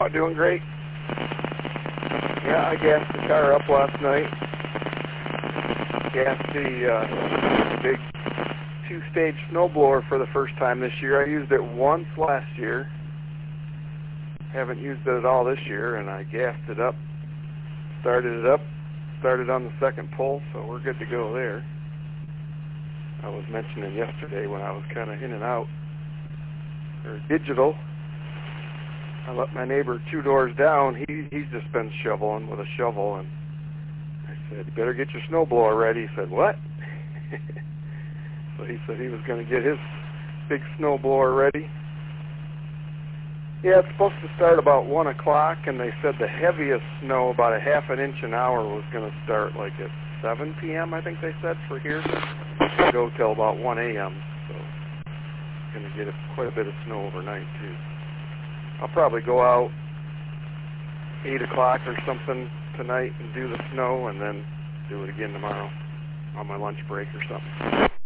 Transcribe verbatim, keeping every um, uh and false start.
Oh, doing great. Yeah, I gassed the car up last night. Gassed the uh, big two-stage snowblower for the first time this year. I used it once last year. Haven't used it at all this year, and I gassed it up, started it up, started on the second pull, so we're good to go there. I was mentioning yesterday when I was kind of in and out, or digital, I let my neighbor two doors down. He he's just been shoveling with a shovel, and I said, "You better get your snowblower ready." He said, "What?" So he said he was going to get his big snowblower ready. Yeah, it's supposed to start about one o'clock, and they said the heaviest snow, about a half an inch an hour, was going to start like at seven p m I think they said for here, go till about one a m So going to get a, quite a bit of snow overnight too. I'll probably go out eight o'clock or something tonight and do the snow, and then do it again tomorrow on my lunch break or something.